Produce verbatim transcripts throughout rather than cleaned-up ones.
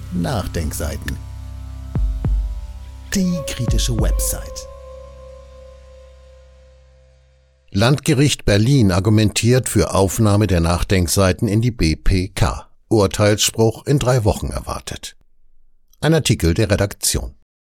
Nachdenkseiten. Die kritische Website. Landgericht Berlin argumentiert für Aufnahme der Nachdenkseiten in die B P K. Urteilsspruch in drei Wochen erwartet. Ein Artikel der Redaktion.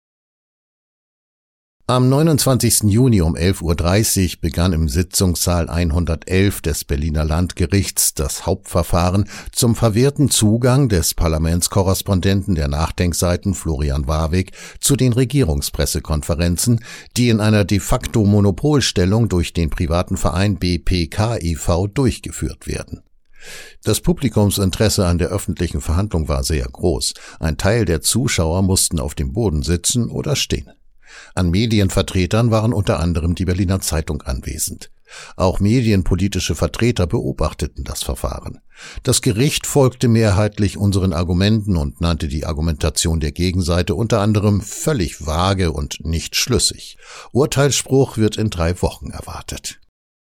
Am neunundzwanzigsten Juni um elf Uhr dreißig begann im Sitzungssaal hundertelf des Berliner Landgerichts das Hauptverfahren zum verwehrten Zugang des Parlamentskorrespondenten der Nachdenkseiten Florian Warwick zu den Regierungspressekonferenzen, die in einer de facto Monopolstellung durch den privaten Verein B P K e V durchgeführt werden. Das Publikumsinteresse an der öffentlichen Verhandlung war sehr groß. Ein Teil der Zuschauer mussten auf dem Boden sitzen oder stehen. An Medienvertretern waren unter anderem die Berliner Zeitung anwesend. Auch medienpolitische Vertreter beobachteten das Verfahren. Das Gericht folgte mehrheitlich unseren Argumenten und nannte die Argumentation der Gegenseite unter anderem völlig vage und nicht schlüssig. Urteilsspruch wird in drei Wochen erwartet.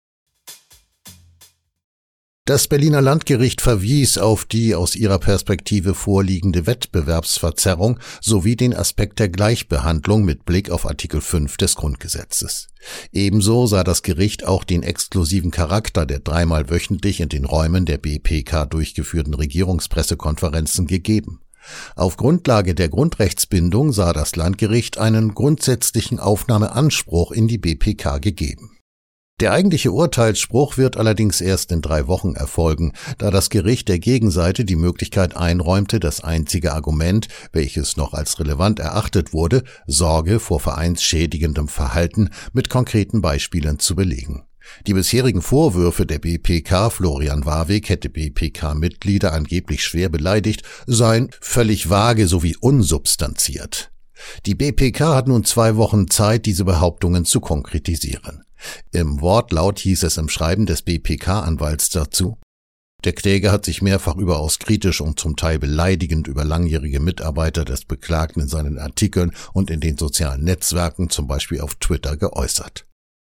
Das Berliner Landgericht verwies auf die aus ihrer Perspektive vorliegende Wettbewerbsverzerrung sowie den Aspekt der Gleichbehandlung mit Blick auf Artikel fünf des Grundgesetzes. Ebenso sah das Gericht auch den exklusiven Charakter der dreimal wöchentlich in den Räumen der B P K durchgeführten Regierungspressekonferenzen gegeben. Auf Grundlage der Grundrechtsbindung sah das Landgericht einen grundsätzlichen Aufnahmeanspruch in die B P K gegeben. Der eigentliche Urteilsspruch wird allerdings erst in drei Wochen erfolgen, da das Gericht der Gegenseite die Möglichkeit einräumte, das einzige Argument, welches noch als relevant erachtet wurde, Sorge vor vereinsschädigendem Verhalten, mit konkreten Beispielen zu belegen. Die bisherigen Vorwürfe der B P K, Florian Warwick hätte B P K-Mitglieder angeblich schwer beleidigt, seien völlig vage sowie unsubstanziert. Die B P K hat nun zwei Wochen Zeit, diese Behauptungen zu konkretisieren. Im Wortlaut hieß es im Schreiben des B P K-Anwalts dazu: Der Kläger hat sich mehrfach überaus kritisch und zum Teil beleidigend über langjährige Mitarbeiter des Beklagten in seinen Artikeln und in den sozialen Netzwerken, zum Beispiel auf Twitter, geäußert.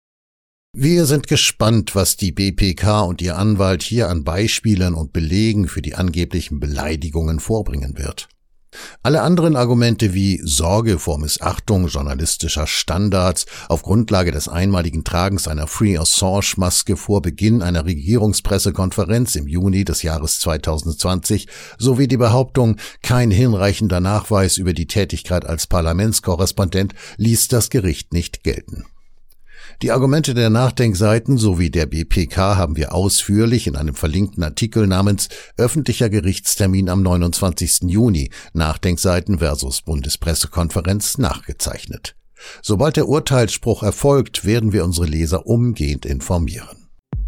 Wir sind gespannt, was die B P K und ihr Anwalt hier an Beispielen und Belegen für die angeblichen Beleidigungen vorbringen wird. Alle anderen Argumente wie Sorge vor Missachtung journalistischer Standards auf Grundlage des einmaligen Tragens einer Free Assange-Maske vor Beginn einer Regierungspressekonferenz im Juni des Jahres zweitausendzwanzig sowie die Behauptung, kein hinreichender Nachweis über die Tätigkeit als Parlamentskorrespondent ließ das Gericht nicht gelten. Die Argumente der Nachdenkseiten sowie der B P K haben wir ausführlich in einem verlinkten Artikel namens Öffentlicher Gerichtstermin am neunundzwanzigsten Juni, Nachdenkseiten versus Bundespressekonferenz nachgezeichnet. Sobald der Urteilsspruch erfolgt, werden wir unsere Leser umgehend informieren.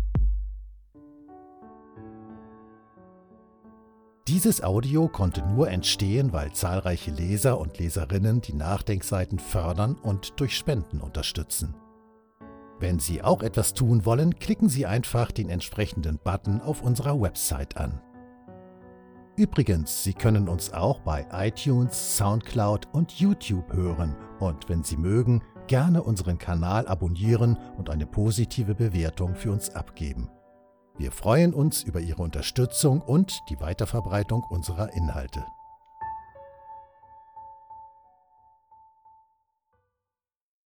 Dieses Audio konnte nur entstehen, weil zahlreiche Leser und Leserinnen die Nachdenkseiten fördern und durch Spenden unterstützen. Wenn Sie auch etwas tun wollen, klicken Sie einfach den entsprechenden Button auf unserer Website an. Übrigens, Sie können uns auch bei iTunes, Soundcloud und YouTube hören und wenn Sie mögen, gerne unseren Kanal abonnieren und eine positive Bewertung für uns abgeben. Wir freuen uns über Ihre Unterstützung und die Weiterverbreitung unserer Inhalte.